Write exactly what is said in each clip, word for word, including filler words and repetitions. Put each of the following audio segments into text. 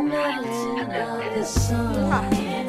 melting of the sun.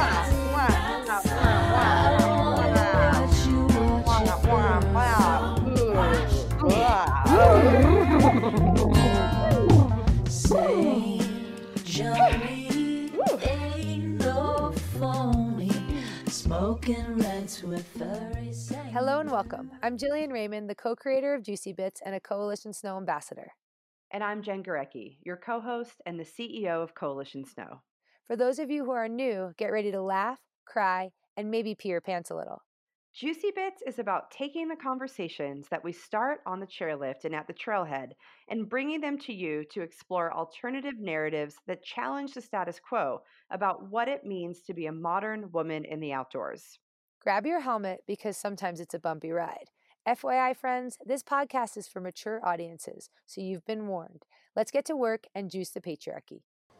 Say, Johnny, ain't no phony, smoking reds with furry saint. Hello and welcome. I'm Jillian Raymond, the co-creator of Juicy Bits and a Coalition Snow ambassador. And I'm Jen Gurecki, your co-host and the C E O of Coalition Snow. For those of you who are new, get ready to laugh, cry, and maybe pee your pants a little. Juicy Bits is about taking the conversations that we start on the chairlift and at the trailhead and bringing them to you to explore alternative narratives that challenge the status quo about what it means to be a modern woman in the outdoors. Grab your helmet because sometimes it's a bumpy ride. F Y I, friends, this podcast is for mature audiences, so you've been warned. Let's get to work and juice the patriarchy.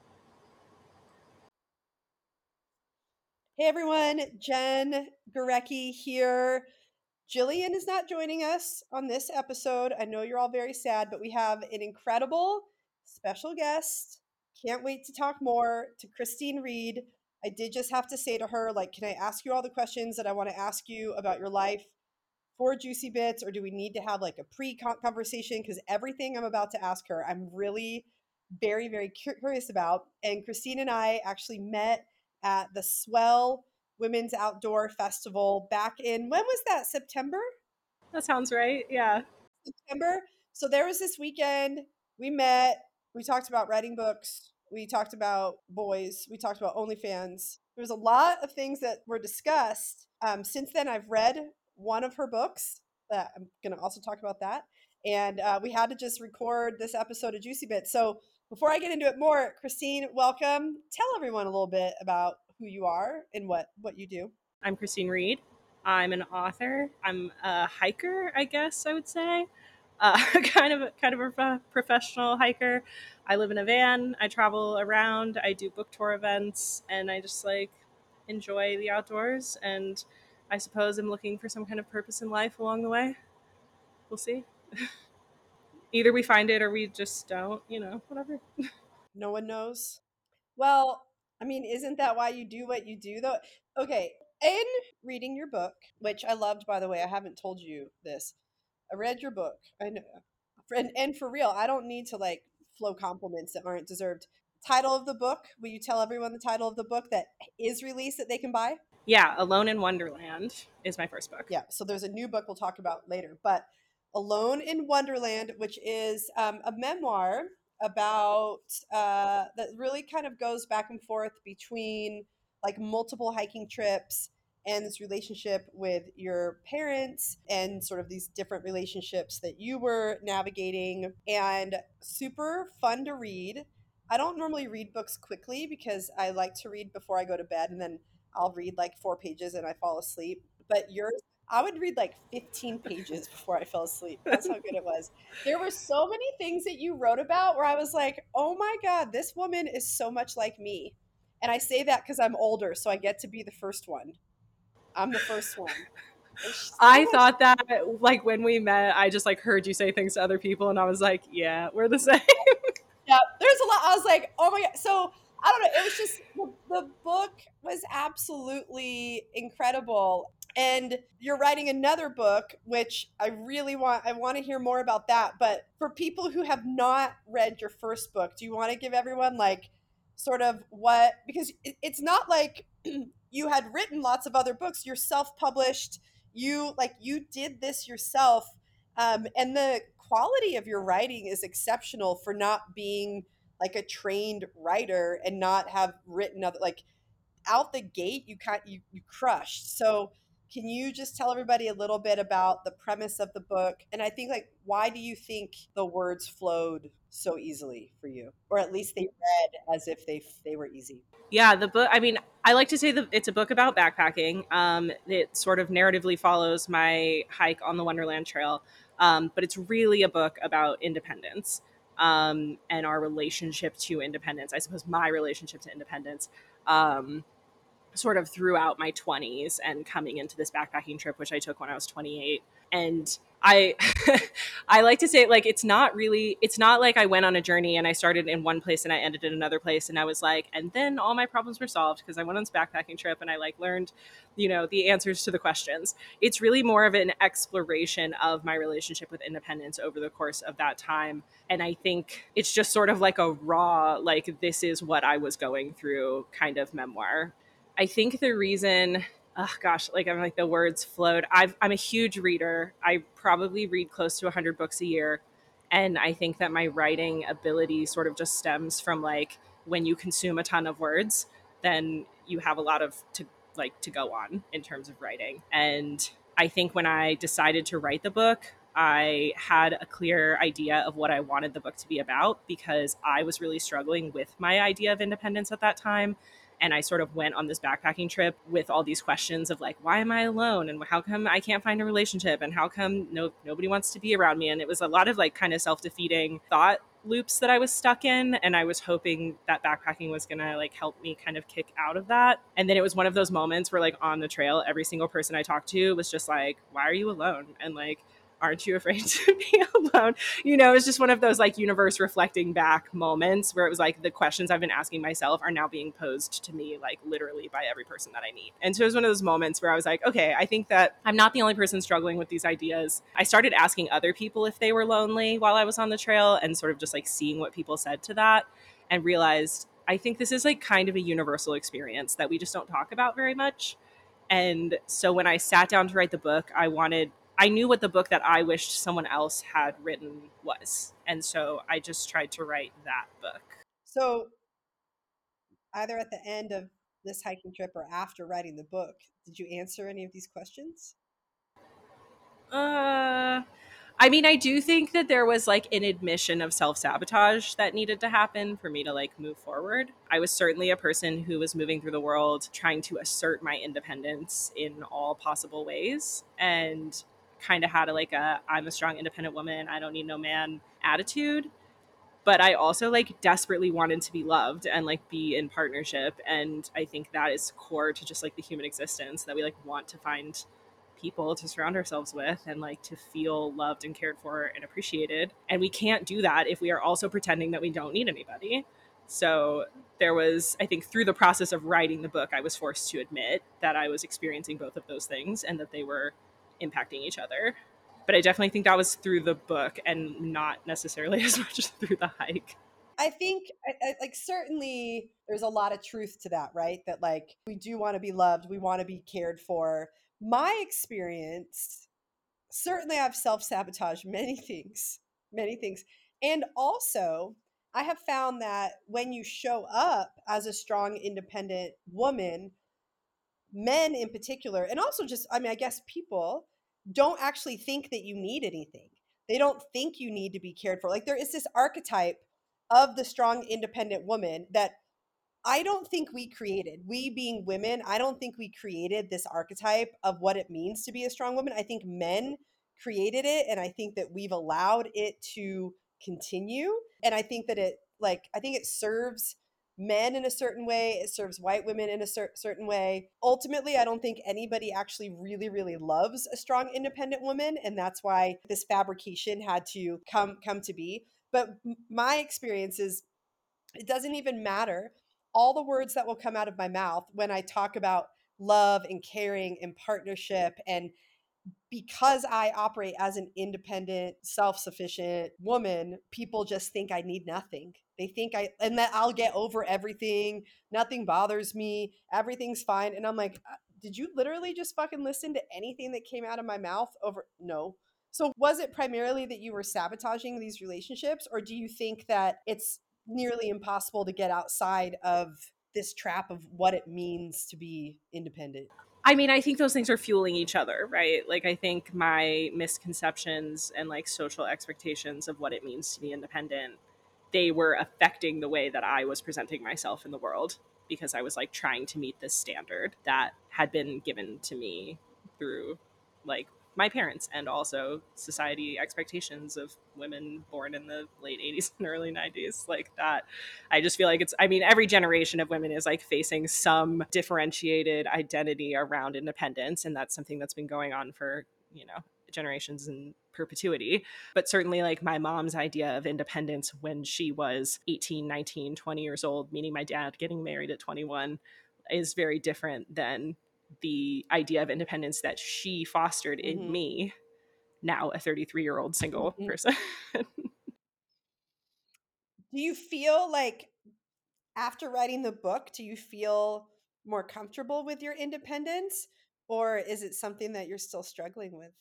Hey everyone, Jen Gurecki here. Jillian is not joining us on this episode. I know you're all very sad, but we have an incredible special guest. Can't wait to talk more to Christine Reed. I did just have to say to her, like, can I ask you all the questions that I want to ask you about your life for Juicy Bits, or do we need to have like a pre-conversation? Because everything I'm about to ask her, I'm really very, very curious about. And Christine and I actually met at the Swell Women's Outdoor Festival back in, when was that, September? That sounds right, yeah. September. So there was this weekend, we met, we talked about writing books, we talked about boys, we talked about OnlyFans. There was a lot of things that were discussed. Um, since then, I've read one of her books. Uh, I'm going to also talk about that. And uh, we had to just record this episode of Juicy Bits. So before I get into it more, Christine, welcome. Tell everyone a little bit about who you are and what, what you do. I'm Christine Reed. I'm an author. I'm a hiker, I guess I would say. Uh, kind of kind of a professional hiker. I live in a van. I travel around. I do book tour events, and I just like enjoy the outdoors. And I suppose I'm looking for some kind of purpose in life along the way. We'll see. Either we find it or we just don't, you know, whatever. No one knows. Well, I mean, isn't that why you do what you do, though? Okay, in reading your book, which I loved, by the way, I haven't told you this. I read your book. I know, and, and for real, I don't need to like flow compliments that aren't deserved. Title of the book. Will you tell everyone the title of the book that is released that they can buy? Yeah, Alone in Wonderland is my first book. Yeah, so there's a new book we'll talk about later, but Alone in Wonderland, which is um, a memoir about uh, that really kind of goes back and forth between like multiple hiking trips and this relationship with your parents and sort of these different relationships that you were navigating, and super fun to read. I don't normally read books quickly because I like to read before I go to bed, and then I'll read like four pages and I fall asleep. But yours, I would read like fifteen pages before I fell asleep. That's how good it was. There were so many things that you wrote about where I was like, oh my God, this woman is so much like me. And I say that because I'm older, so I get to be the first one. I'm the first one. So I much- thought that like when we met, I just like heard you say things to other people and I was like, yeah, we're the same. Yeah, there's a lot. I was like, oh my God. So I don't know. It was just, the, the book was absolutely incredible. And you're writing another book, which I really want, I want to hear more about that. But for people who have not read your first book, do you want to give everyone like sort of what, because it, it's not like you had written lots of other books, you're self-published, you like, you did this yourself. Um, and the quality of your writing is exceptional for not being like a trained writer and not have written other, like out the gate, you kind you, you crushed. So can you just tell everybody a little bit about the premise of the book? And I think like, why do you think the words flowed so easily for you? Or at least they read as if they they were easy. Yeah, the book, I mean, I like to say that it's a book about backpacking. Um, it sort of narratively follows my hike on the Wonderland Trail, um, but it's really a book about independence um, and our relationship to independence. I suppose my relationship to independence. Um, sort of throughout my twenties and coming into this backpacking trip, which I took when I was twenty-eight. And I I like to say, like, it's not really, it's not like I went on a journey and I started in one place and I ended in another place and I was like, and then all my problems were solved because I went on this backpacking trip and I like learned, you know, the answers to the questions. It's really more of an exploration of my relationship with independence over the course of that time. And I think it's just sort of like a raw, like, this is what I was going through kind of memoir. I think the reason, oh gosh, like I'm like the words flowed. I've, I'm a huge reader. I probably read close to one hundred books a year. And I think that my writing ability sort of just stems from like when you consume a ton of words, then you have a lot of to like to go on in terms of writing. And I think when I decided to write the book, I had a clear idea of what I wanted the book to be about because I was really struggling with my idea of independence at that time. And I sort of went on this backpacking trip with all these questions of like, why am I alone? And how come I can't find a relationship? And how come no nobody wants to be around me? And it was a lot of like kind of self-defeating thought loops that I was stuck in. And I was hoping that backpacking was gonna like help me kind of kick out of that. And then it was one of those moments where like on the trail, every single person I talked to was just like, why are you alone? And like, aren't you afraid to be alone? You know, it's just one of those like universe reflecting back moments where it was like the questions I've been asking myself are now being posed to me like literally by every person that I meet. And so it was one of those moments where I was like, okay, I think that I'm not the only person struggling with these ideas. I started asking other people if they were lonely while I was on the trail and sort of just like seeing what people said to that and realized I think this is like kind of a universal experience that we just don't talk about very much. And so when I sat down to write the book, I wanted I knew what the book that I wished someone else had written was. And so I just tried to write that book. So either at the end of this hiking trip or after writing the book, did you answer any of these questions? Uh, I mean, I do think that there was like an admission of self-sabotage that needed to happen for me to like move forward. I was certainly a person who was moving through the world trying to assert my independence in all possible ways. And kind of had a like a I'm a strong independent woman, I don't need no man attitude. But I also like desperately wanted to be loved and like be in partnership. And I think that is core to just like the human existence, that we like want to find people to surround ourselves with and like to feel loved and cared for and appreciated. And we can't do that if we are also pretending that we don't need anybody. So there was, I think through the process of writing the book, I was forced to admit that I was experiencing both of those things and that they were impacting each other. But I definitely think that was through the book and not necessarily as much as through the hike. I think I, I, like certainly there's a lot of truth to that, right? That like we do want to be loved, we want to be cared for. My experience, certainly I've self-sabotaged many things, many things. And also I have found that when you show up as a strong, independent woman, men in particular, and also just, I mean, I guess people don't actually think that you need anything. They don't think you need to be cared for. Like there is this archetype of the strong, independent woman that I don't think we created. We being women, I don't think we created this archetype of what it means to be a strong woman. I think men created it, and I think that we've allowed it to continue. And I think that it, like, I think it serves men in a certain way. It serves white women in a cer- certain way. Ultimately, I don't think anybody actually really, really loves a strong, independent woman. And that's why this fabrication had to come, come to be. But m- my experience is it doesn't even matter all the words that will come out of my mouth when I talk about love and caring and partnership. And because I operate as an independent, self-sufficient woman, people just think I need nothing. They think I, and that I'll get over everything. Nothing bothers me. Everything's fine. And I'm like, uh, did you literally just fucking listen to anything that came out of my mouth over? No. So was it primarily that you were sabotaging these relationships, or do you think that it's nearly impossible to get outside of this trap of what it means to be independent? I mean, I think those things are fueling each other, right? Like, I think my misconceptions and like social expectations of what it means to be independent, they were affecting the way that I was presenting myself in the world because I was like trying to meet this standard that had been given to me through like my parents and also society expectations of women born in the late eighties and early nineties. Like that, I just feel like it's, I mean, every generation of women is like facing some differentiated identity around independence. And that's something that's been going on for, you know, generations in perpetuity. But certainly like my mom's idea of independence when she was eighteen, nineteen, twenty years old, meaning my dad getting married at twenty-one, is very different than the idea of independence that she fostered in Mhm. me, now a thirty-three year old single Mhm. person. Do you feel like after writing the book, do you feel more comfortable with your independence, or is it something that you're still struggling with?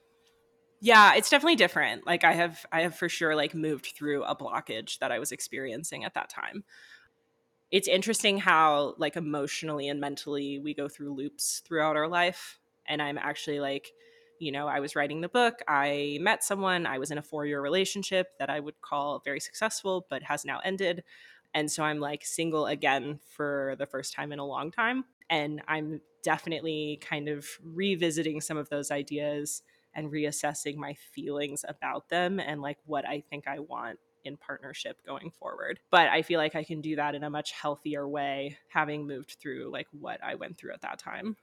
Yeah, it's definitely different. Like I have I have for sure like moved through a blockage that I was experiencing at that time. It's interesting how like emotionally and mentally we go through loops throughout our life. And I'm actually like, you know, I was writing the book, I met someone, I was in a four-year relationship that I would call very successful but has now ended. And so I'm like single again for the first time in a long time. And I'm definitely kind of revisiting some of those ideas and reassessing my feelings about them and like what I think I want in partnership going forward. But I feel like I can do that in a much healthier way, having moved through like what I went through at that time.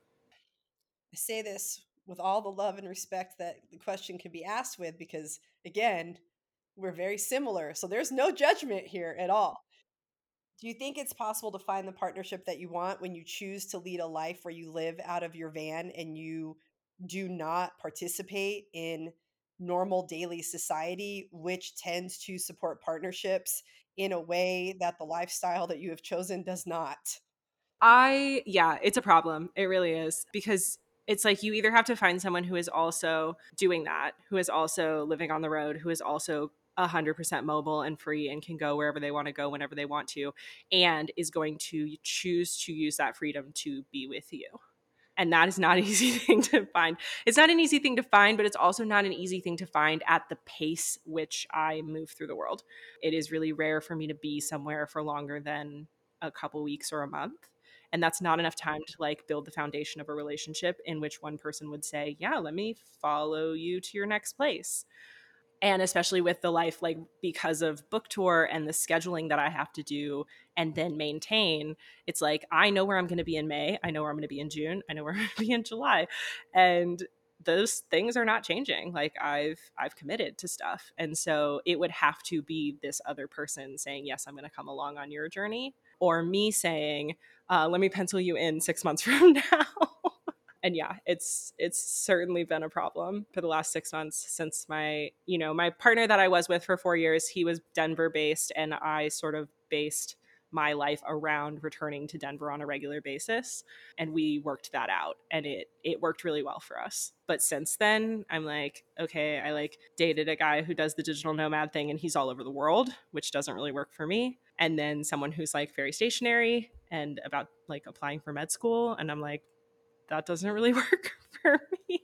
I say this with all the love and respect that the question can be asked with, because again, we're very similar. So there's no judgment here at all. Do you think it's possible to find the partnership that you want when you choose to lead a life where you live out of your van and you do not participate in normal daily society, which tends to support partnerships in a way that the lifestyle that you have chosen does not? I, yeah, it's a problem. It really is because it's like you either have to find someone who is also doing that, who is also living on the road, who is also one hundred percent mobile and free and can go wherever they want to go whenever they want to, and is going to choose to use that freedom to be with you. And that is not an easy thing to find. It's not an easy thing to find, but it's also not an easy thing to find at the pace which I move through the world. It is really rare for me to be somewhere for longer than a couple weeks or a month. And that's not enough time to like build the foundation of a relationship in which one person would say, yeah, let me follow you to your next place. And especially with the life, like because of book tour and the scheduling that I have to do and then maintain, it's like I know where I'm going to be in May, I know where I'm going to be in June, I know where I'm going to be in July, and those things are not changing. Like I've I've committed to stuff, and so it would have to be this other person saying, yes, I'm going to come along on your journey, or me saying, uh, let me pencil you in six months from now. And yeah, it's it's certainly been a problem for the last six months since my, you know, my partner that I was with for four years, he was Denver based, and I sort of based my life around returning to Denver on a regular basis, and we worked that out, and it it worked really well for us. But since then, I'm like, okay, I like dated a guy who does the digital nomad thing and he's all over the world, which doesn't really work for me. And then someone who's like very stationary and about like applying for med school, and I'm like, that doesn't really work for me.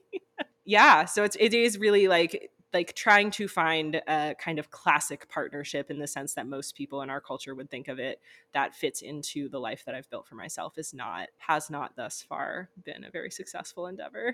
Yeah, so it's it is really like like trying to find a kind of classic partnership in the sense that most people in our culture would think of it that fits into the life that I've built for myself is not has not thus far been a very successful endeavor.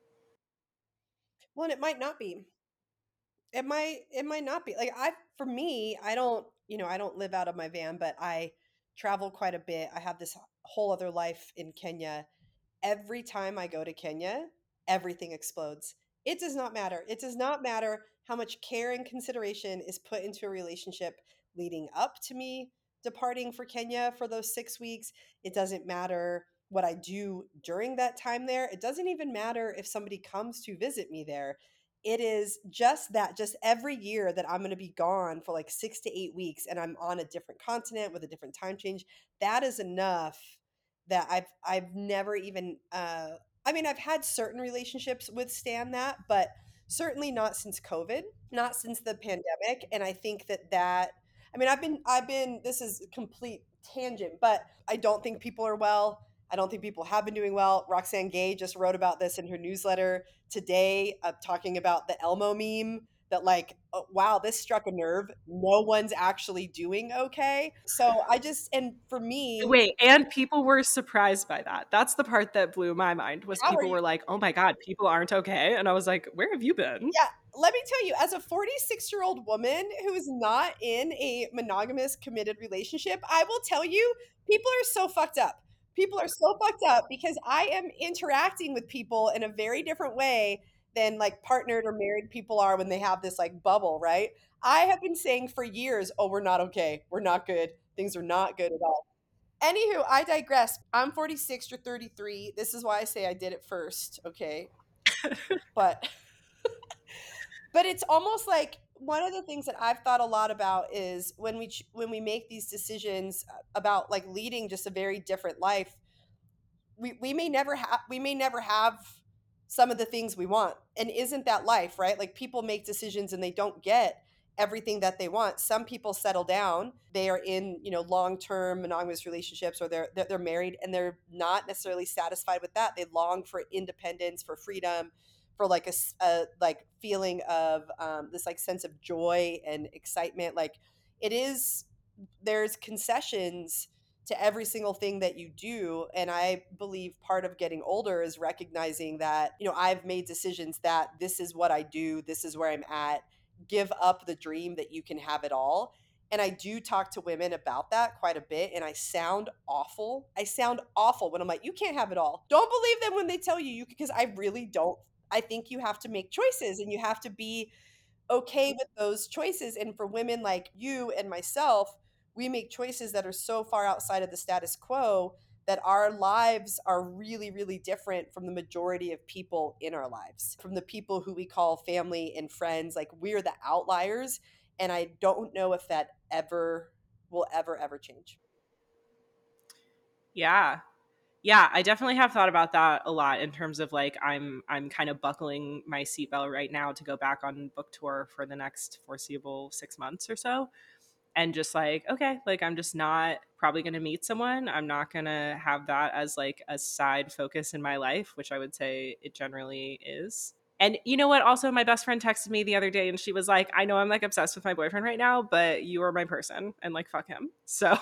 Well, and it might not be. It might it might not be. Like I for me, I don't, you know, I don't live out of my van, but I travel quite a bit. I have this whole other life in Kenya. Every time I go to Kenya, everything explodes. It does not matter. It does not matter how much care and consideration is put into a relationship leading up to me departing for Kenya for those six weeks. It doesn't matter what I do during that time there. It doesn't even matter if somebody comes to visit me there. It is just that, just every year that I'm going to be gone for like six to eight weeks and I'm on a different continent with a different time change. That is enough that I've I've never even uh I mean I've had certain relationships withstand that, but certainly not since COVID, not since the pandemic. And I think that that I mean I've been I've been this is a complete tangent, but I don't think people are well. I don't think people have been doing well. Roxane Gay just wrote about this in her newsletter today, uh, talking about the Elmo meme that like, oh, wow, this struck a nerve. No one's actually doing okay. So I just, and for me, Wait, and people were surprised by that. That's the part that blew my mind was how are people you? were like, "Oh my god, people aren't okay." And I was like, "Where have you been?" Yeah, let me tell you, as a forty-six year old woman who is not in a monogamous committed relationship, I will tell you, people are so fucked up. People are so fucked up because I am interacting with people in a very different way than like partnered or married people are when they have this like bubble, right? I have been saying for years, oh, we're not okay. We're not good. Things are not good at all. Anywho, I digress. I'm forty-six, you're thirty-three. This is why I say I did it first, okay? But but it's almost like one of the things that I've thought a lot about is when we ch- when we make these decisions about like leading just a very different life, we, we may never have we may never have some of the things we want. And isn't that life, right? Like people make decisions and they don't get everything that they want. Some people settle down, they are in, you know, long-term monogamous relationships, or they're they're they're married and they're not necessarily satisfied with that. They long for independence, for freedom, for like a, s- a, like feeling of um, this like sense of joy and excitement. Like it is, there's concessions to every single thing that you do. And I believe part of getting older is recognizing that, you know, I've made decisions that this is what I do, this is where I'm at. Give up the dream that you can have it all. And I do talk to women about that quite a bit. And I sound awful. I sound awful when I'm like, you can't have it all. Don't believe them when they tell you, you because I really don't. I think you have to make choices and you have to be okay with those choices. And for women like you and myself, we make choices that are so far outside of the status quo that our lives are really, really different from the majority of people in our lives, from the people who we call family and friends. Like we're the outliers. And I don't know if that ever will ever, ever change. Yeah. Yeah, I definitely have thought about that a lot in terms of like I'm I'm kind of buckling my seatbelt right now to go back on book tour for the next foreseeable six months or so. And just like, okay, like I'm just not probably going to meet someone. I'm not going to have that as like a side focus in my life, which I would say it generally is. And you know what? Also, my best friend texted me the other day and she was like, I know I'm like obsessed with my boyfriend right now, but you are my person and like fuck him. So,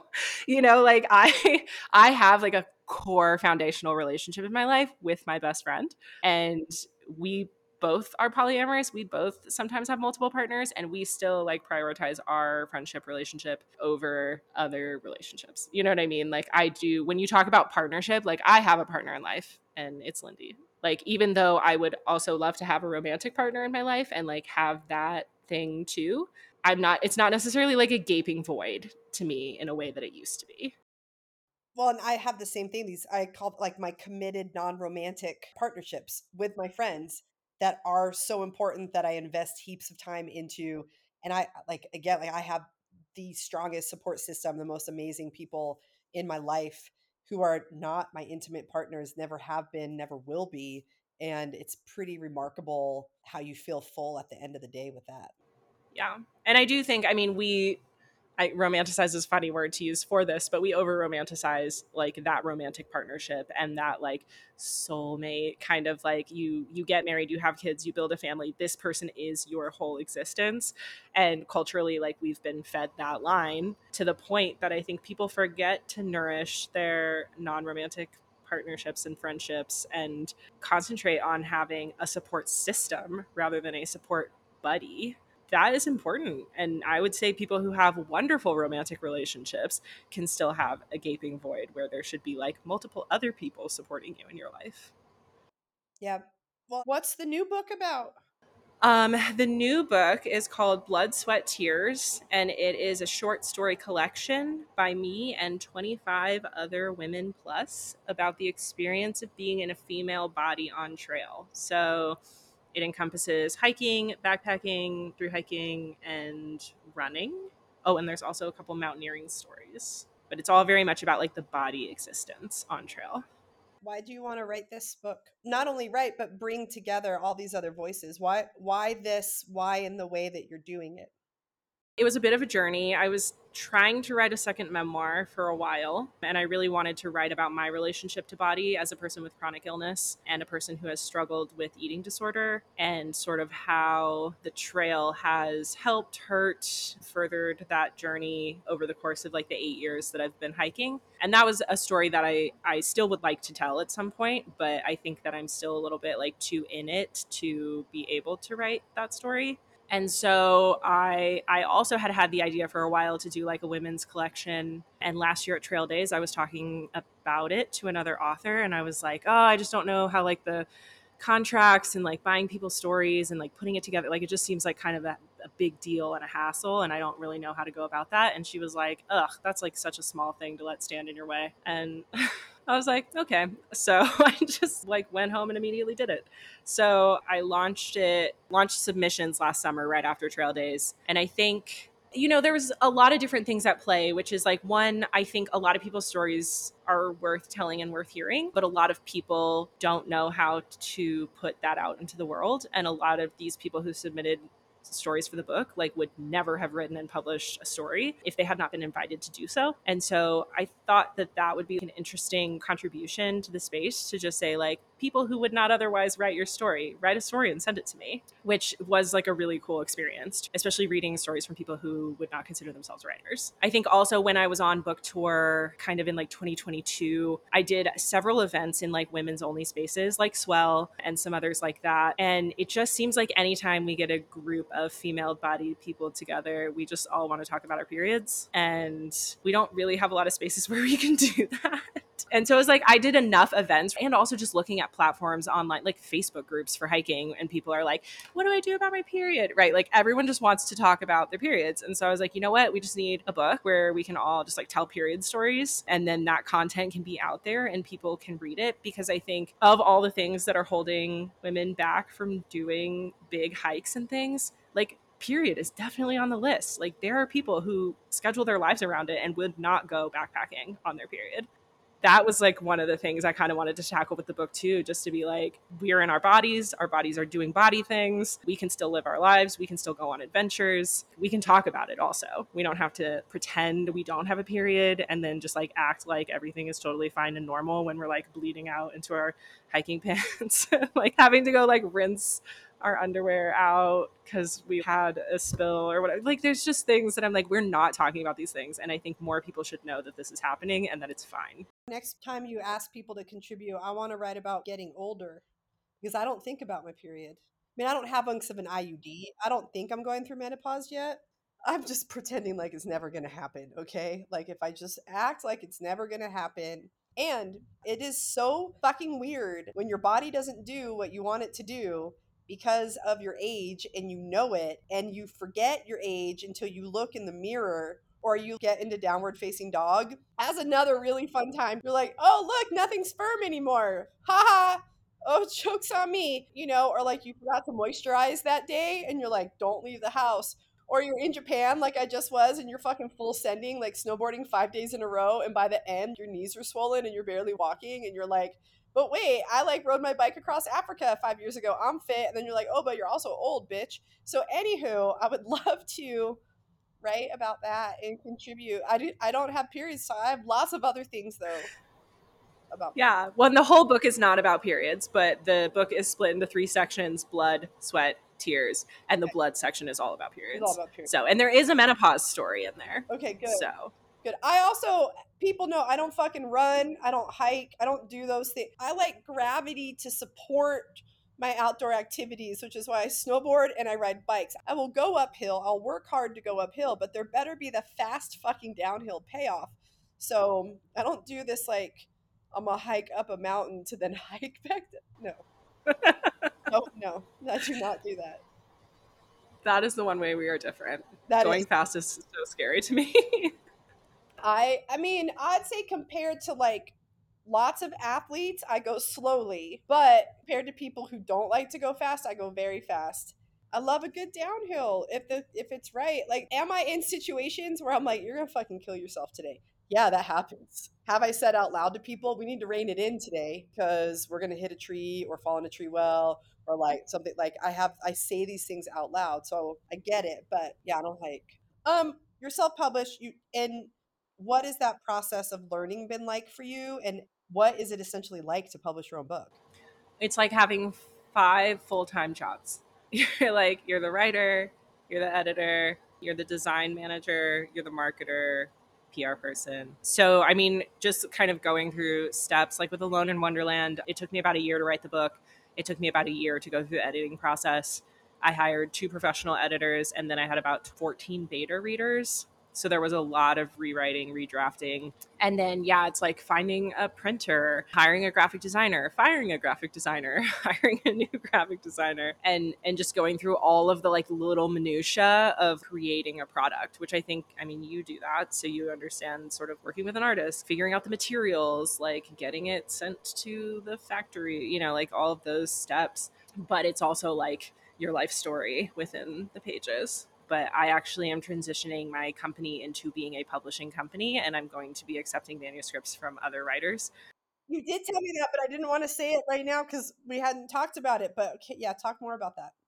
you know, like I I have like a core foundational relationship in my life with my best friend. And we both are polyamorous. We both sometimes have multiple partners, and we still like prioritize our friendship relationship over other relationships. You know what I mean? Like I do when you talk about partnership, like I have a partner in life and it's Lindy. Like even though I would also love to have a romantic partner in my life and like have that thing too, I'm not it's not necessarily like a gaping void to me in a way that it used to be. Well, and I have the same thing. These I call like my committed non-romantic partnerships with my friends that are so important that I invest heaps of time into. And I like again, like I have the strongest support system, the most amazing people in my life who are not my intimate partners, never have been, never will be. And it's pretty remarkable how you feel full at the end of the day with that. Yeah. And I do think, I mean, we I romanticize is a funny word to use for this, but we over romanticize like that romantic partnership and that like soulmate kind of like you you get married, you have kids, you build a family. This person is your whole existence. And culturally, like we've been fed that line to the point that I think people forget to nourish their non-romantic partnerships and friendships and concentrate on having a support system rather than a support buddy. That is important. And I would say people who have wonderful romantic relationships can still have a gaping void where there should be like multiple other people supporting you in your life. Yeah. Well, what's the new book about? Um, the new book is called Blood, Sweat, Tears, and it is a short story collection by me and twenty-five other women plus about the experience of being in a female body on trail. So it encompasses hiking, backpacking, through hiking, and running. Oh, and there's also a couple mountaineering stories. But it's all very much about like the body existence on trail. Why do you want to write this book? Not only write, but bring together all these other voices. Why why this? Why in the way that you're doing it? It was a bit of a journey. I was trying to write a second memoir for a while, and I really wanted to write about my relationship to body as a person with chronic illness and a person who has struggled with eating disorder, and sort of how the trail has helped, hurt, furthered that journey over the course of like the eight years that I've been hiking. And that was a story that I, I still would like to tell at some point, but I think that I'm still a little bit like too in it to be able to write that story. And so I I also had had the idea for a while to do like a women's collection. And last year at Trail Days, I was talking about it to another author, and I was like, oh, I just don't know how like the contracts and like buying people's stories and like putting it together. Like it just seems like kind of a, a big deal and a hassle. And I don't really know how to go about that. And she was like, ugh, that's like such a small thing to let stand in your way. And I was like, okay. So I just like went home and immediately did it. So I launched it, launched submissions last summer right after Trail Days. And I think, you know, there was a lot of different things at play, which is like, one, I think a lot of people's stories are worth telling and worth hearing, but a lot of people don't know how to put that out into the world. And a lot of these people who submitted stories for the book like would never have written and published a story if they had not been invited to do so. And so I thought that that would be an interesting contribution to the space to just say like, people who would not otherwise write your story, write a story and send it to me, which was like a really cool experience, especially reading stories from people who would not consider themselves writers. I think also when I was on book tour kind of in like twenty twenty-two, I did several events in like women's only spaces like Swell and some others like that. And it just seems like anytime we get a group of female bodied people together, we just all want to talk about our periods. And we don't really have a lot of spaces where we can do that. And so it was like, I did enough events and also just looking at platforms online, like Facebook groups for hiking. And people are like, what do I do about my period? Right. Like everyone just wants to talk about their periods. And so I was like, you know what? We just need a book where we can all just like tell period stories. And then that content can be out there and people can read it. Because I think of all the things that are holding women back from doing big hikes and things, like period is definitely on the list. Like there are people who schedule their lives around it and would not go backpacking on their period. That was like one of the things I kind of wanted to tackle with the book too, just to be like, we're in our bodies, our bodies are doing body things. We can still live our lives. We can still go on adventures. We can talk about it also. We don't have to pretend we don't have a period and then just like act like everything is totally fine and normal when we're like bleeding out into our hiking pants, like having to go like rinse our underwear out because we had a spill or whatever. Like there's just things that I'm like, we're not talking about these things. And I think more people should know that this is happening and that it's fine. Next time you ask people to contribute, I want to write about getting older because I don't think about my period. I mean, I don't have hunks of an I U D. I don't think I'm going through menopause yet. I'm just pretending like it's never going to happen, okay? Like if I just act like it's never going to happen. And it is so fucking weird when your body doesn't do what you want it to do because of your age and you know it and you forget your age until you look in the mirror or you get into downward facing dog. As another really fun time. You're like, oh, look, nothing's firm anymore. Ha ha. Oh, joke's on me. You know, or like you forgot to moisturize that day and you're like, don't leave the house. Or you're in Japan like I just was and you're fucking full sending, like snowboarding five days in a row. And by the end, your knees are swollen and you're barely walking. And you're like, but wait, I like rode my bike across Africa five years ago. I'm fit. And then you're like, oh, but you're also old, bitch. So anywho, I would love to write about that and contribute. I, do, I don't have periods, so I have lots of other things, though, about Yeah. Well, and the whole book is not about periods, but the book is split into three sections: blood, sweat, tears. And the Okay. blood section is all about periods. It's all about periods. So, and there is a menopause story in there. Okay, good. So Good. I also, people know I don't fucking run. I don't hike. I don't do those things. I like gravity to support my outdoor activities, which is why I snowboard and I ride bikes. I will go uphill. I'll work hard to go uphill, but there better be the fast fucking downhill payoff. So I don't do this like, I'm gonna hike up a mountain to then hike back. To, no. no, no, I do not do that. that is the one way we are different. That Going is- fast is so scary to me. I I mean, I'd say compared to like lots of athletes, I go slowly, but compared to people who don't like to go fast, I go very fast. I love a good downhill if the if it's right. Like, am I in situations where I'm like, you're gonna fucking kill yourself today? Yeah, that happens. Have I said out loud to people, we need to rein it in today because we're gonna hit a tree or fall in a tree well or like something like I have I say these things out loud, so I get it, but yeah, I don't hike. Um, you're self-published, you and what is that process of learning been like for you and what is it essentially like to publish your own book? It's like having five full-time jobs. You're like, you're the writer, you're the editor, you're the design manager, you're the marketer, P R person. So, I mean, just kind of going through steps, like with Alone in Wonderland, it took me about a year to write the book. It took me about a year to go through the editing process. I hired two professional editors and then I had about fourteen beta readers. So there was a lot of rewriting, redrafting. And then, yeah, it's like finding a printer, hiring a graphic designer, firing a graphic designer, hiring a new graphic designer, and and just going through all of the like little minutia of creating a product, which I think, I mean, you do that. So you understand sort of working with an artist, figuring out the materials, like getting it sent to the factory, you know, like all of those steps. But it's also like your life story within the pages. But I actually am transitioning my company into being a publishing company, and I'm going to be accepting manuscripts from other writers. You did tell me that, but I didn't want to say it right now because we hadn't talked about it. But okay, yeah, talk more about that.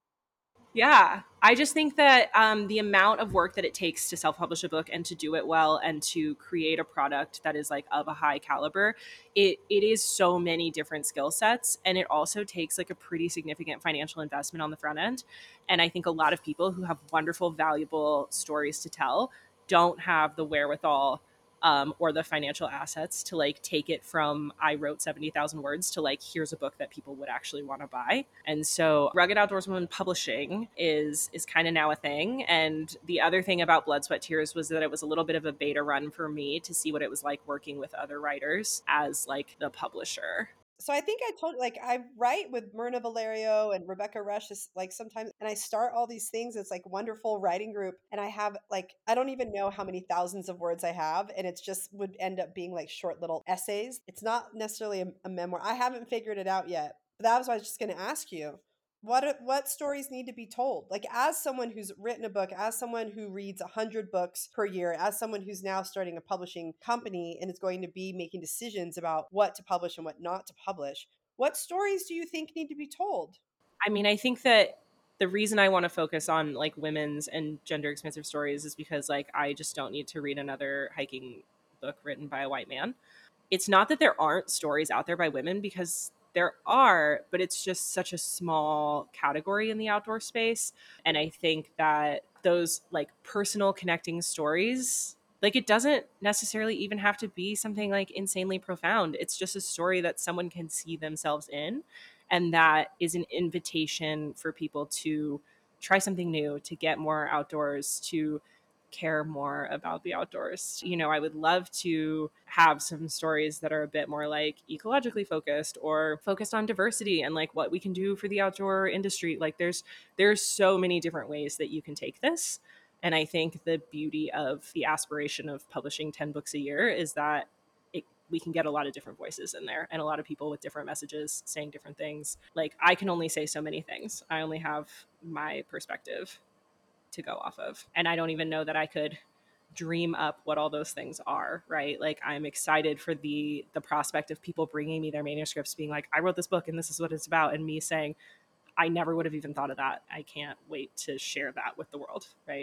Yeah, I just think that um, the amount of work that it takes to self-publish a book and to do it well and to create a product that is like of a high caliber, it it is so many different skill sets, and it also takes like a pretty significant financial investment on the front end. And I think a lot of people who have wonderful, valuable stories to tell don't have the wherewithal um, or the financial assets to like take it from I wrote seventy thousand words to like here's a book that people would actually want to buy. And so Rugged Outdoorswoman publishing is is kind of now a thing. And the other thing about Blood, Sweat, Tears was that it was a little bit of a beta run for me to see what it was like working with other writers as like the publisher. So I think I told like I write with Myrna Valerio and Rebecca Rush is like sometimes, and I start all these things. It's like wonderful writing group, and I have like I don't even know how many thousands of words I have, and it's just would end up being like short little essays. It's not necessarily a, a memoir. I haven't figured it out yet, but that was what I was just going to ask you. What what stories need to be told? Like as someone who's written a book, as someone who reads one hundred books per year, as someone who's now starting a publishing company and is going to be making decisions about what to publish and what not to publish, what stories do you think need to be told? I mean, I think that the reason I want to focus on like women's and gender expansive stories is because like I just don't need to read another hiking book written by a white man. It's not that there aren't stories out there by women, because there are, but it's just such a small category in the outdoor space. And I think that those like personal connecting stories, like it doesn't necessarily even have to be something like insanely profound. It's just a story that someone can see themselves in. And that is an invitation for people to try something new, to get more outdoors, to care more about the outdoors. You know, I would love to have some stories that are a bit more like ecologically focused or focused on diversity and like what we can do for the outdoor industry. Like there's there's so many different ways that you can take this. And I think the beauty of the aspiration of publishing ten books a year is that it, we can get a lot of different voices in there and a lot of people with different messages saying different things. Like I can only say so many things. I only have my perspective to go off of. And I don't even know that I could dream up what all those things are, right? Like I'm excited for the the prospect of people bringing me their manuscripts being like, I wrote this book and this is what it's about, and me saying, I never would have even thought of that. I can't wait to share that with the world, right?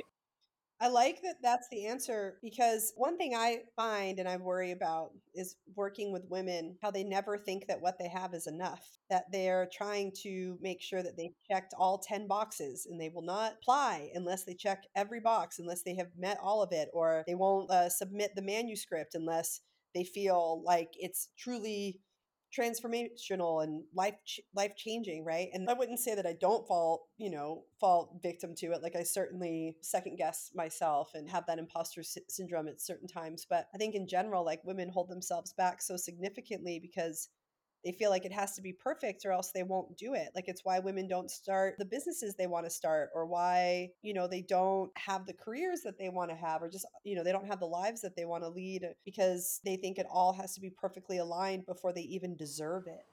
I like that that's the answer, because one thing I find and I worry about is working with women, how they never think that what they have is enough, that they're trying to make sure that they've checked all ten boxes, and they will not apply unless they check every box, unless they have met all of it, or they won't uh, submit the manuscript unless they feel like it's truly transformational and life ch- life changing, right? And I wouldn't say that I don't fall, you know, fall victim to it. Like I certainly second guess myself and have that imposter sy- syndrome at certain times, but I think in general, like women hold themselves back so significantly because they feel like it has to be perfect or else they won't do it. Like it's why women don't start the businesses they want to start, or why, you know, they don't have the careers that they want to have, or just, you know, they don't have the lives that they want to lead because they think it all has to be perfectly aligned before they even deserve it.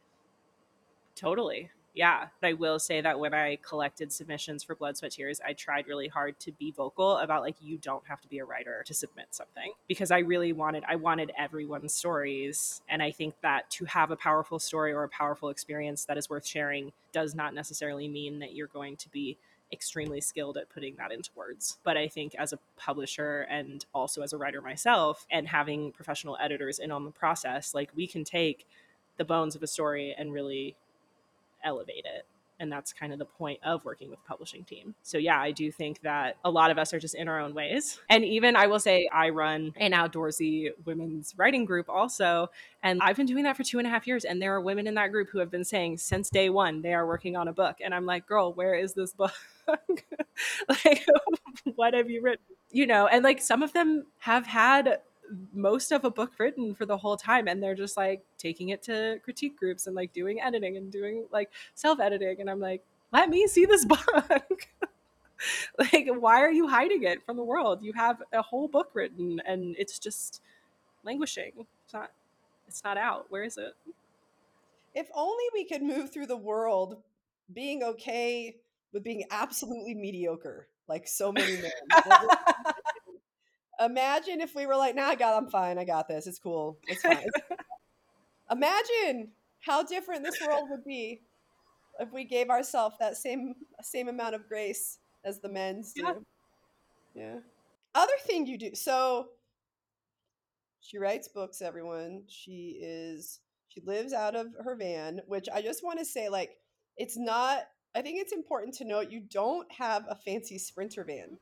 Totally. Yeah. But I will say that when I collected submissions for Blood, Sweat, Tears, I tried really hard to be vocal about like, you don't have to be a writer to submit something, because I really wanted, I wanted everyone's stories. And I think that to have a powerful story or a powerful experience that is worth sharing does not necessarily mean that you're going to be extremely skilled at putting that into words. But I think as a publisher and also as a writer myself, and having professional editors in on the process, like we can take the bones of a story and really elevate it. And that's kind of the point of working with a publishing team. So yeah, I do think that a lot of us are just in our own ways. And even I will say I run an outdoorsy women's writing group also. And I've been doing that for two and a half years. And there are women in that group who have been saying since day one, they are working on a book. And I'm like, girl, where is this book? Like, what have you written? you know, and like some of them have had most of a book written for the whole time, and they're just like taking it to critique groups and like doing editing and doing like self-editing, and I'm like, let me see this book. Like, why are you hiding it from the world? You have a whole book written and it's just languishing. It's not it's not out. Where is it? If only we could move through the world being okay with being absolutely mediocre, like so many men. What would- Imagine if we were like, nah, I got, I'm fine. I got this. It's cool. It's fine. Imagine how different this world would be if we gave ourselves that same same amount of grace as the men's do. Yeah. Yeah. Other thing you do. So she writes books, everyone. She is she lives out of her van, which I just want to say, like, it's not, I think it's important to note you don't have a fancy Sprinter van.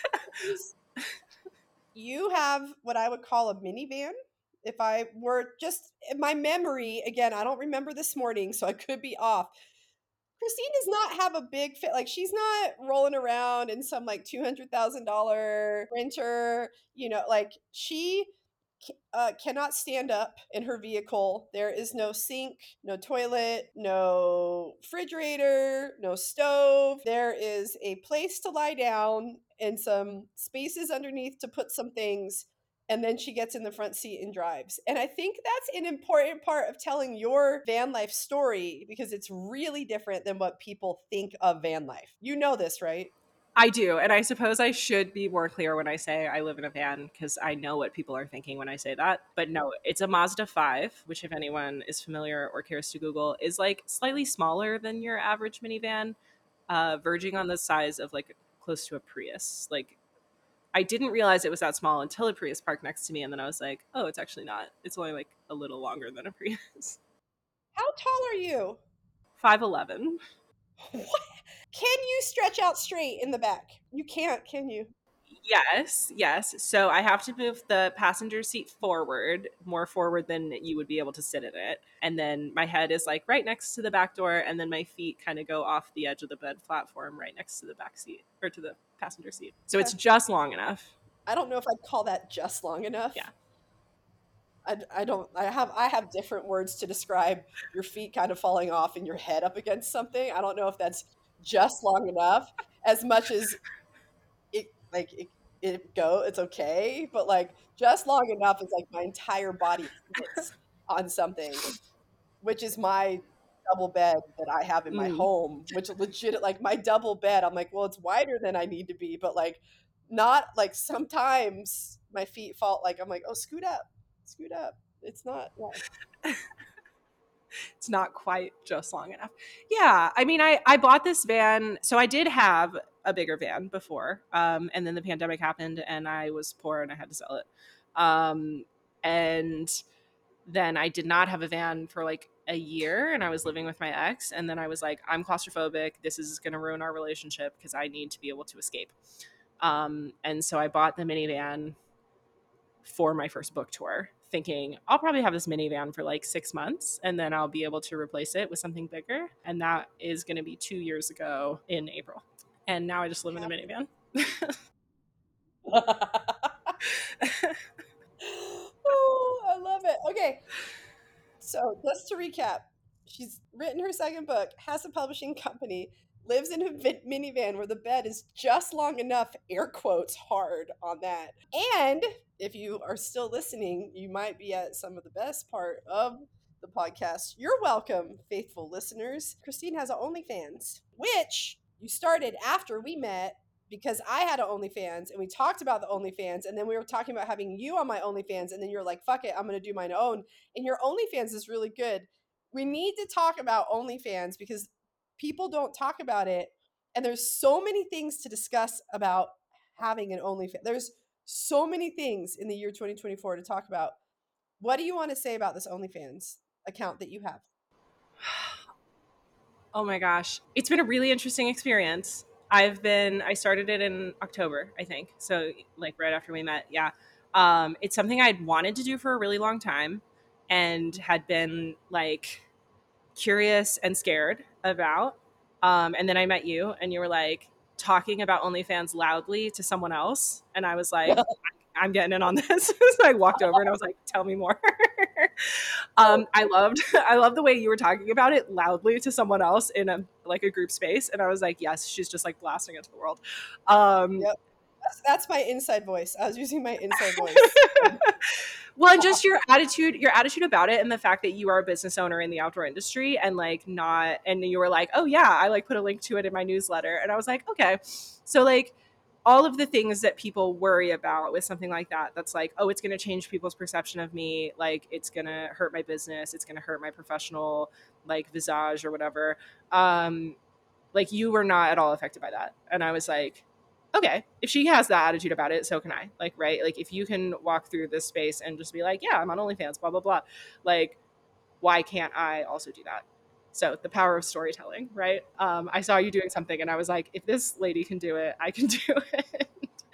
You have what I would call a minivan. If I were just in my memory, again, I don't remember this morning, so I could be off. Christine does not have a big fit. Like, she's not rolling around in some like two hundred thousand dollars Sprinter, you know, like she uh, cannot stand up in her vehicle. There is no sink, no toilet, no refrigerator, no stove. There is a place to lie down and some spaces underneath to put some things. And then she gets in the front seat and drives. And I think that's an important part of telling your van life story, because it's really different than what people think of van life. You know this, right? I do. And I suppose I should be more clear when I say I live in a van, because I know what people are thinking when I say that. But no, it's a Mazda five, which, if anyone is familiar or cares to Google, is like slightly smaller than your average minivan, uh, verging on the size of like close to a Prius. Like, I didn't realize it was that small until a Prius parked next to me. And then I was like, oh, it's actually not. It's only like a little longer than a Prius. How tall are you? five eleven. What? Can you stretch out straight in the back? You can't, can you? Yes, yes. So I have to move the passenger seat forward, more forward than you would be able to sit in it. And then my head is like right next to the back door, and then my feet kind of go off the edge of the bed platform right next to the back seat, or to the passenger seat. So it's just long enough. I don't know if I'd call that just long enough. Yeah. I, I don't I have I have different words to describe your feet kind of falling off and your head up against something. I don't know if that's just long enough, as much as it like it, it go it's okay, but like just long enough is like my entire body fits on something, which is my double bed that I have in my Mm. home, which legit, like my double bed, I'm like, well, it's wider than I need to be, but like not like sometimes my feet fall, like I'm like, oh, scoot up, scoot up. It's not, yeah. It's not quite just long enough. Yeah, I mean, I I bought this van. So I did have a bigger van before, um, and then the pandemic happened, and I was poor, and I had to sell it. Um, and then I did not have a van for like a year, and I was living with my ex, and then I was like, I'm claustrophobic. This is going to ruin our relationship because I need to be able to escape. Um, and so I bought the minivan for my first book tour, thinking I'll probably have this minivan for like six months and then I'll be able to replace it with something bigger. And that is going to be two years ago in April. And now I just live in a minivan. Oh, I love it. Okay. So just to recap, she's written her second book, has a publishing company, lives in a vi- minivan where the bed is just long enough, air quotes hard on that. And if you are still listening, you might be at some of the best part of the podcast. You're welcome, faithful listeners. Christine has an OnlyFans, which you started after we met, because I had an OnlyFans and we talked about the OnlyFans, and then we were talking about having you on my OnlyFans, and then you're like, fuck it, I'm going to do my own. And your OnlyFans is really good. We need to talk about OnlyFans because people don't talk about it. And there's so many things to discuss about having an OnlyFans. There's so many things in the year twenty twenty-four to talk about. What do you want to say about this OnlyFans account that you have? Oh my gosh. It's been a really interesting experience. I've been, I started it in October, I think. So like right after we met. Yeah. Um, it's something I'd wanted to do for a really long time and had been like curious and scared about. Um, and then I met you and you were like, talking about OnlyFans loudly to someone else. And I was like, I'm getting in on this. So I walked over and I was like, tell me more. um, I loved, I loved the way you were talking about it loudly to someone else in a, like a group space. And I was like, yes, she's just like blasting it to the world. Um, Yep. That's, that's my inside voice. I was using my inside voice. Well, and just your attitude, your attitude about it, and the fact that you are a business owner in the outdoor industry, and like not, and you were like, oh yeah, I like put a link to it in my newsletter, and I was like, okay, so like all of the things that people worry about with something like that, that's like, oh, it's going to change people's perception of me, like it's going to hurt my business, it's going to hurt my professional like visage or whatever. Um, like you were not at all affected by that, and I was like, okay, if she has that attitude about it, so can I. Like, right? Like, if you can walk through this space and just be like, yeah, I'm on OnlyFans, blah, blah, blah. Like, why can't I also do that? So the power of storytelling, right? Um, I saw you doing something and I was like, if this lady can do it, I can do it.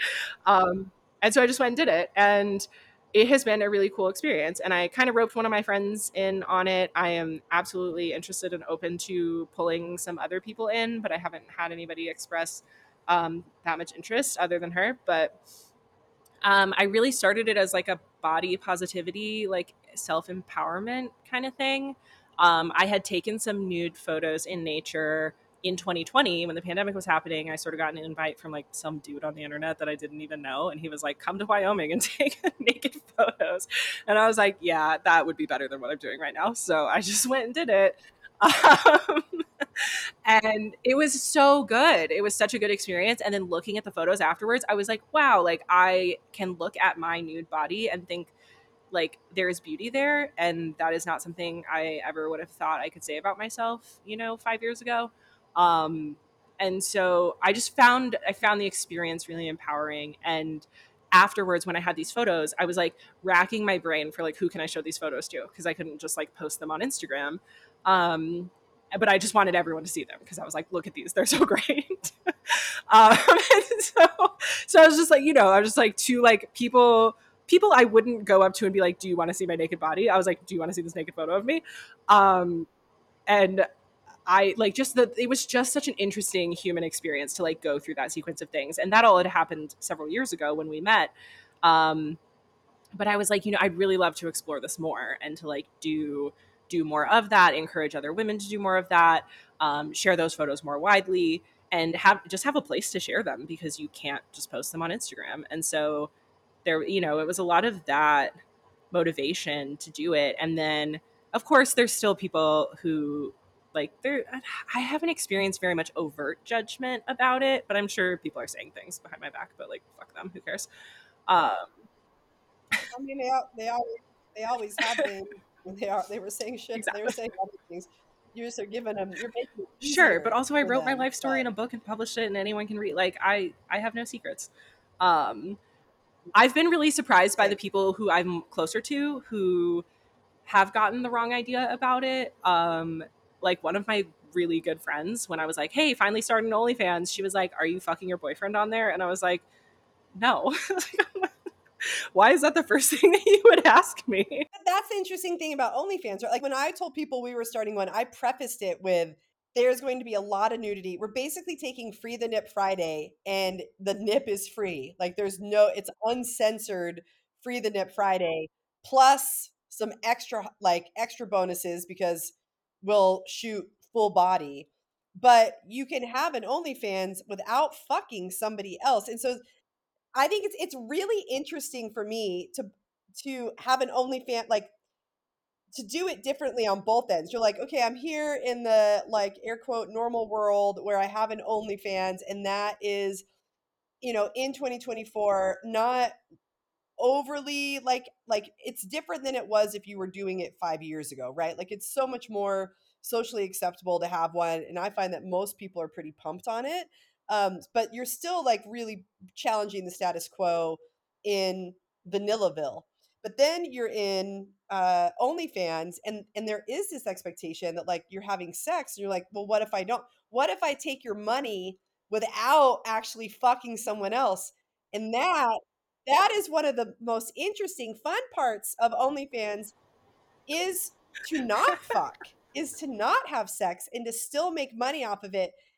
um, and so I just went and did it. And it has been a really cool experience. And I kind of roped one of my friends in on it. I am absolutely interested and open to pulling some other people in, but I haven't had anybody express um, that much interest other than her. But um, I really started it as like a body positivity, like self-empowerment kind of thing. Um, I had taken some nude photos in nature in twenty twenty when the pandemic was happening. I sort of got an invite from like some dude on the internet that I didn't even know. And he was like, come to Wyoming and take naked photos. And I was like, yeah, that would be better than what I'm doing right now. So I just went and did it. Um, and it was so good. It was such a good experience. And then looking at the photos afterwards, I was like, wow, like I can look at my nude body and think like there is beauty there. And that is not something I ever would have thought I could say about myself, you know, five years ago. Um, and so I just found, I found the experience really empowering. And afterwards, when I had these photos, I was like racking my brain for like, who can I show these photos to? Because I couldn't just like post them on Instagram. Um, but I just wanted everyone to see them because I was like, look at these, they're so great. um, and so, so I was just like, you know, I was just like to like people, people I wouldn't go up to and be like, do you want to see my naked body? I was like, do you want to see this naked photo of me? Um, and I like just that it was just such an interesting human experience to like go through that sequence of things. And that all had happened several years ago when we met. Um, but I was like, you know, I'd really love to explore this more and to like do do more of that, encourage other women to do more of that, um, share those photos more widely, and have just have a place to share them because you can't just post them on Instagram. And so there, you know, it was a lot of that motivation to do it. And then of course there's still people who like there I haven't experienced very much overt judgment about it, but I'm sure people are saying things behind my back, but like fuck them, who cares? Um I mean, they al- they always they always have been. They are they were saying shit. Exactly. They were saying other things. You just are giving them. You're making it Sure, easier but also I for wrote my them, life story but- in a book and published it and anyone can read. Like I I have no secrets. Um I've been really surprised by the people who I'm closer to who have gotten the wrong idea about it. Um like one of my really good friends, when I was like, hey, finally starting OnlyFans, she was like, are you fucking your boyfriend on there? And I was like, no. Why is that the first thing that you would ask me? But that's the interesting thing about OnlyFans, right? Like when I told people we were starting one, I prefaced it with there's going to be a lot of nudity. We're basically taking Free the Nip Friday and the nip is free. Like there's no, it's uncensored Free the Nip Friday plus some extra, like extra bonuses because we'll shoot full body. But you can have an OnlyFans without fucking somebody else. And so I think it's it's really interesting for me to to have an OnlyFans, like to do it differently on both ends. You're like, okay, I'm here in the like air quote normal world where I have an OnlyFans, and that is, you know, in twenty twenty-four, not overly like like it's different than it was if you were doing it five years ago, right? Like it's so much more socially acceptable to have one, and I find that most people are pretty pumped on it. Um, but you're still like really challenging the status quo in Vanillaville. But then you're in uh, OnlyFans, and and there is this expectation that like you're having sex, and you're like, well, what if I don't? What if I take your money without actually fucking someone else? And that that is one of the most interesting, fun parts of OnlyFans is to not fuck, is to not have sex and to still make money off of it.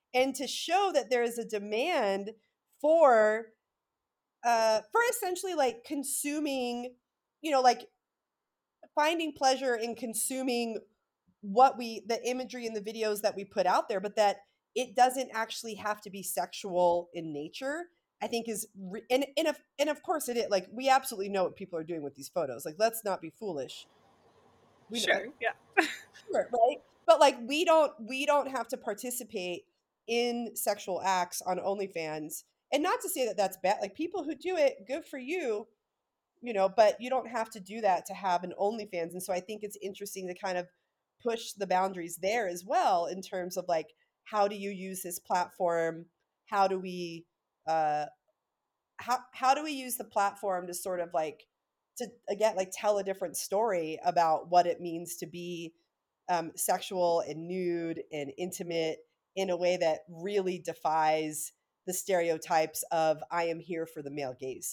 and to show that there is a demand for uh for essentially like consuming, you know, like finding pleasure in consuming what we the imagery and the videos that we put out there, but that it doesn't actually have to be sexual in nature, I think is re- and and of and of course it is, like we absolutely know what people are doing with these photos. Like let's not be foolish. We know, Sure. Yeah. sure, right? But like we don't we don't have to participate in sexual acts on OnlyFans. And not to say that that's bad. Like people who do it, good for you, you know, but you don't have to do that to have an OnlyFans. And so I think it's interesting to kind of push the boundaries there as well in terms of like how do you use this platform? How do we uh how how do we use the platform to sort of like to again like tell a different story about what it means to be um, sexual and nude and intimate in a way that really defies the stereotypes of I am here for the male gaze.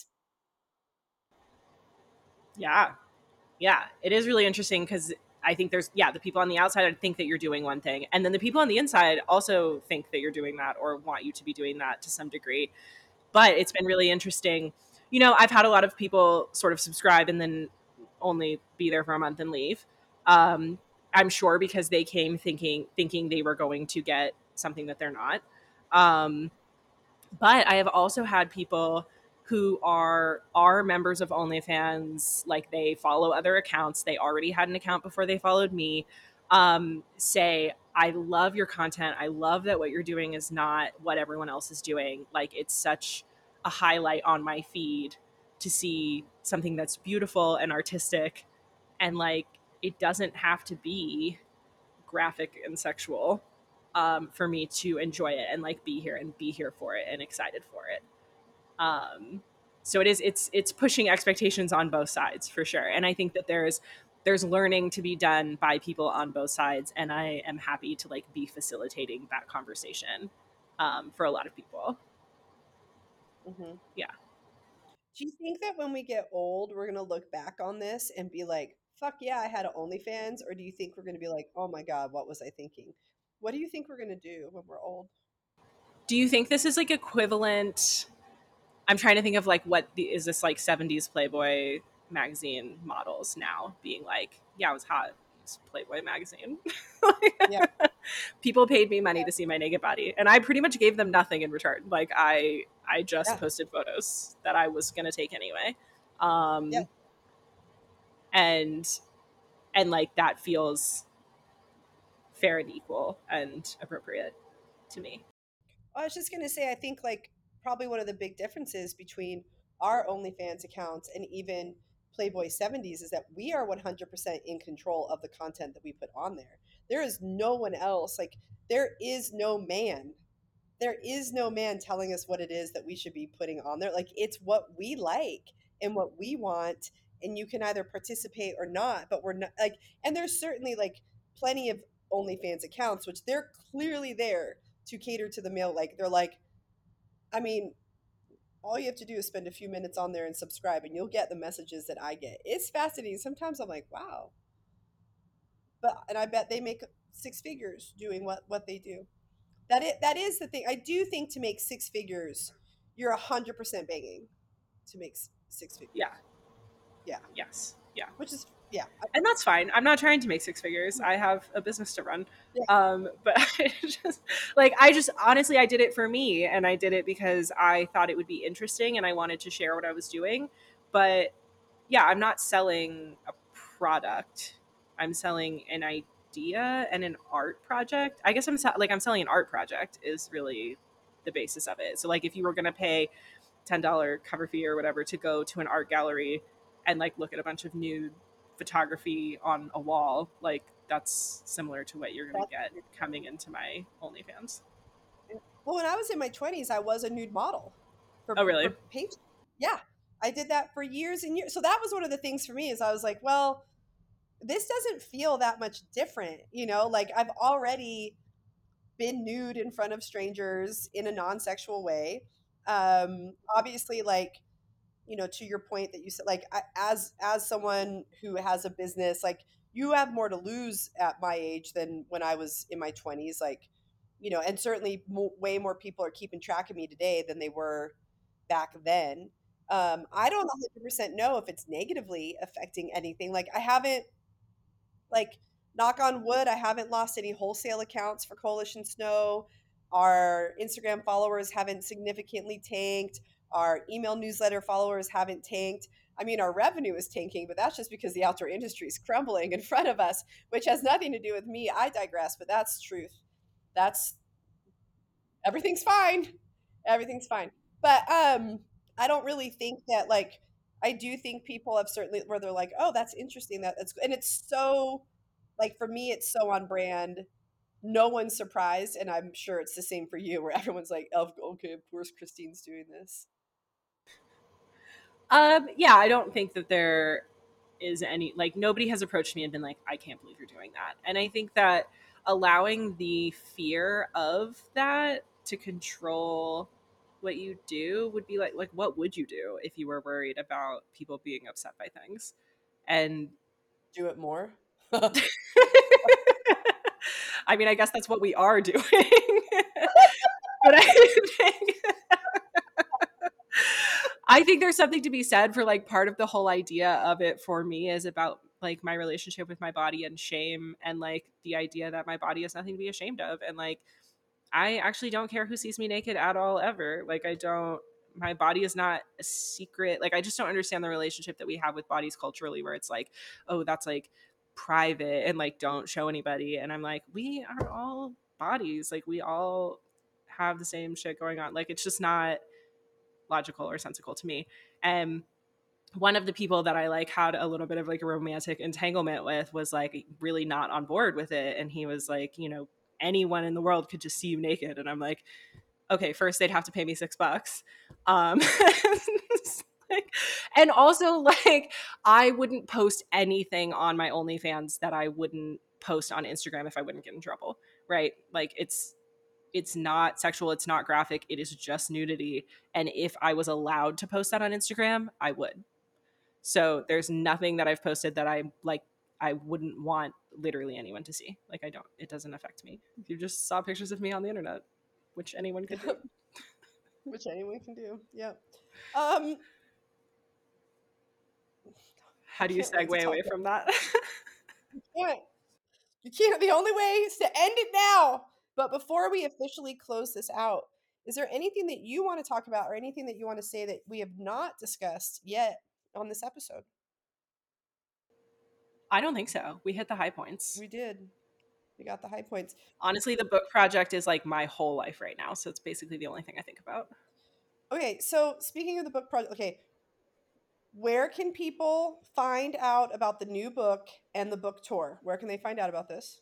Yeah. Yeah. It is really interesting because I think there's, yeah, the people on the outside think that you're doing one thing. And then the people on the inside also think that you're doing that or want you to be doing that to some degree. But it's been really interesting. You know, I've had a lot of people sort of subscribe and then only be there for a month and leave. Um, I'm sure because they came thinking thinking they were going to get something that they're not. Um, but I have also had people who are are members of OnlyFans, like they follow other accounts. They already had an account before they followed me. Um, say, I love your content. I love that what you're doing is not what everyone else is doing. Like it's such a highlight on my feed to see something that's beautiful and artistic, and like it doesn't have to be graphic and sexual um, for me to enjoy it and like be here and be here for it and excited for it. Um, so it is it's it's pushing expectations on both sides for sure, and I think that there's there's learning to be done by people on both sides, and I am happy to like be facilitating that conversation um, for a lot of people. Mm-hmm. Yeah. Do you think that when we get old, we're going to look back on this and be like, fuck yeah, I had an OnlyFans? Or do you think we're going to be like, oh my God, what was I thinking? What do you think we're going to do when we're old? Do you think this is like equivalent? I'm trying to think of like what the, is this like seventies Playboy magazine models now being like, yeah, I was hot. It's Playboy magazine. Yeah. People paid me money to see my naked body, and I pretty much gave them nothing in return. Like I, I just Yeah. posted photos that I was gonna take anyway, um, Yeah. and and like that feels fair and equal and appropriate to me. I was just going to say, I think like probably one of the big differences between our OnlyFans accounts and even Playboy seventies is that we are one hundred percent in control of the content that we put on there. There is no one else. Like, there is no man. There is no man telling us what it is that we should be putting on there. Like, it's what we like and what we want. And you can either participate or not, but we're not like, and there's certainly like plenty of OnlyFans accounts, which they're clearly there to cater to the male. Like, they're like, I mean, all you have to do is spend a few minutes on there and subscribe, and you'll get the messages that I get. It's fascinating. Sometimes I'm like, wow. But, and I bet they make six figures doing what, what they do. That it, that is the thing. I do think to make six figures, you're one hundred percent begging to make s- six figures. Yeah. Yeah. Yes. Yeah. Which is, yeah. And that's fine. I'm not trying to make six figures. I have a business to run. Yeah. Um, but I just like I just honestly I did it for me, and I did it because I thought it would be interesting and I wanted to share what I was doing. But yeah, I'm not selling a product. I'm selling an idea and an art project. I guess I'm se- like I'm selling an art project is really the basis of it. So like if you were going to pay ten dollars cover fee or whatever to go to an art gallery and like look at a bunch of nude photography on a wall, like that's similar to what you're going to get coming into my OnlyFans. Well, when I was in my twenties, I was a nude model. For, Oh, really? For page. Yeah. I did that for years and years. So that was one of the things for me is I was like, well, this doesn't feel that much different. You know, like I've already been nude in front of strangers in a non-sexual way. Um, obviously, like, you know, to your point that you said, like, I, as as someone who has a business, like, you have more to lose at my age than when I was in my twenties. Like, you know, and certainly mo- way more people are keeping track of me today than they were back then. Um, I don't one hundred percent know if it's negatively affecting anything. Like I haven't, like, knock on wood, I haven't lost any wholesale accounts for Coalition Snow. Our Instagram followers haven't significantly tanked. Our email newsletter followers haven't tanked. I mean, our revenue is tanking, but that's just because the outdoor industry is crumbling in front of us, which has nothing to do with me. I digress, but that's truth. That's everything's fine. Everything's fine. But um I don't really think that, like, I do think people have certainly where they're like, "Oh, that's interesting. That that's," and it's so, like, for me it's so on brand. No one's surprised, and I'm sure it's the same for you where everyone's like, "Oh, okay, of course Christine's doing this." Um, yeah, I don't think that there is any, like, nobody has approached me and been like, I can't believe you're doing that. And I think that allowing the fear of that to control what you do would be like, like, what would you do if you were worried about people being upset by things? And Do it more. I mean, I guess that's what we are doing. But I think I think there's something to be said for, like, part of the whole idea of it for me is about, like, my relationship with my body and shame, and, like, the idea that my body is nothing to be ashamed of. And, like, I actually don't care who sees me naked at all ever. Like, I don't, my body is not a secret. Like, I just don't understand the relationship that we have with bodies culturally, where it's like, oh, that's like private and like don't show anybody. And I'm like, we are all bodies. Like, we all have the same shit going on. Like, it's just not logical or sensical to me. And one of the people that I like had a little bit of like a romantic entanglement with was like really not on board with it. And he was like, you know, anyone in the world could just see you naked. And I'm like, okay, first they'd have to pay me six bucks. Um, like, and also, like, I wouldn't post anything on my OnlyFans that I wouldn't post on Instagram if I wouldn't get in trouble, right? Like, it's it's not sexual, it's not graphic, it is just nudity. And if I was allowed to post that on Instagram, I would. So there's nothing that I've posted that I like I wouldn't want literally anyone to see. Like, I don't, it doesn't affect me. If you just saw pictures of me on the internet, which anyone could do. Which anyone can do. Yep. Um How I do you can't wait to segue talk away about from that? you can't. You can't. The only way is to end it now. But before we officially close this out, is there anything that you want to talk about or anything that you want to say that we have not discussed yet on this episode? I don't think so. We hit the high points. We did. We got the high points. Honestly, the book project is like my whole life right now. So it's basically the only thing I think about. Okay, so speaking of the book project, okay, where can people find out about the new book and the book tour? Where can they find out about this?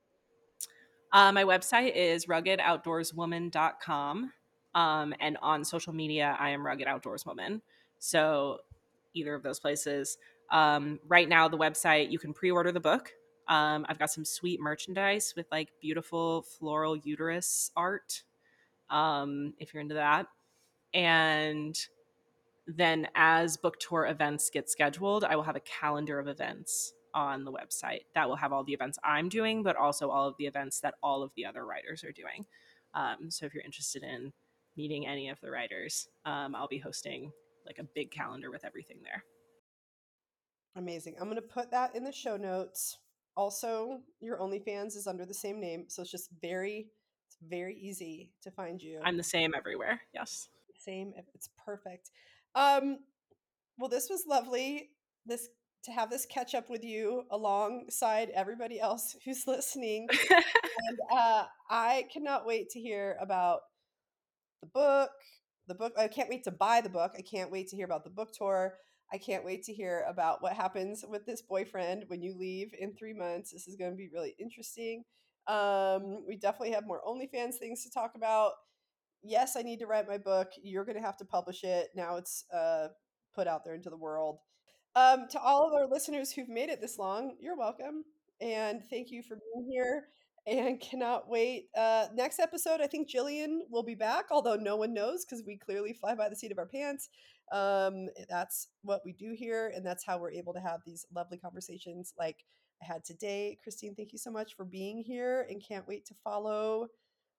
Uh, my website is rugged outdoors woman dot com. Um, and on social media, I am Rugged Outdoors Woman. So either of those places. Um, right now, the website, you can pre order the book. Um, I've got some sweet merchandise with like beautiful floral uterus art, um, if you're into that. And then as book tour events get scheduled, I will have a calendar of events on the website that will have all the events I'm doing, but also all of the events that all of the other writers are doing. Um, so if you're interested in meeting any of the writers, um, I'll be hosting like a big calendar with everything there. Amazing. I'm going to put that in the show notes. Also, your OnlyFans is under the same name, so it's just very, it's very easy to find you. I'm the same everywhere. Yes. Same. It's perfect. Um, well, this was lovely. This to have this catch up with you alongside everybody else who's listening. And uh, I cannot wait to hear about the book. The book. I can't wait to buy the book. I can't wait to hear about the book tour. I can't wait to hear about what happens with this boyfriend when you leave in three months. This is going to be really interesting. Um, we definitely have more OnlyFans things to talk about. Yes, I need to write my book. You're going to have to publish it. Now it's uh, put out there into the world. Um, to all of our listeners who've made it this long, you're welcome. And thank you for being here. And cannot wait. Uh, next episode, I think Jillian will be back, although no one knows because we clearly fly by the seat of our pants. Um, that's what we do here. And that's how we're able to have these lovely conversations like I had today. Christine, thank you so much for being here and can't wait to follow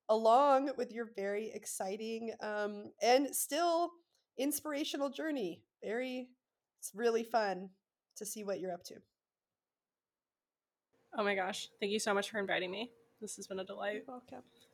along with your very exciting um, and still inspirational journey. Very, it's really fun to see what you're up to. Oh my gosh. Thank you so much for inviting me. This has been a delight. You're welcome.